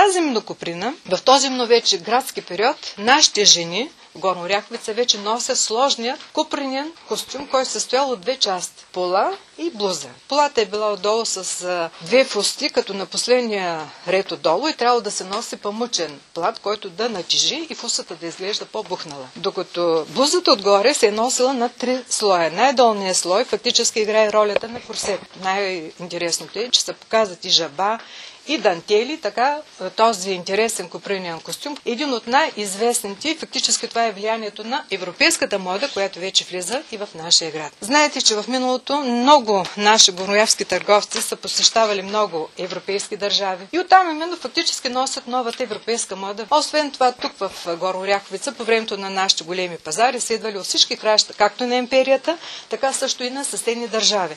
тази Минокоприна, в този вече градски период, нашите жени в Горна Оряховица вече носят сложния купринен костюм, който се състоял от две части – пола и блуза. Полата е била отдолу с две фусти, като на последния ред отдолу, и трябва да се носи памучен плат, който да натежи и фусата да изглежда по-бухнала. Докато блузата отгоре се е носила на 3 слоя. Най-долният слой фактически играе ролята на корсет. Най-интересното е, че се показват и жаба, и дантели, така този интересен купринен костюм. Един от най-известните, фактически това е влиянието на европейската мода, която вече влиза и в нашия град. Знаете, че в миналото много наши горнооряховски търговци са посещавали много европейски държави и оттам именно фактически носят новата европейска мода. Освен това, тук в Горна Оряховица, по времето на нашите големи пазари, са идвали от всички краища, както на империята, така също и на съседни държави.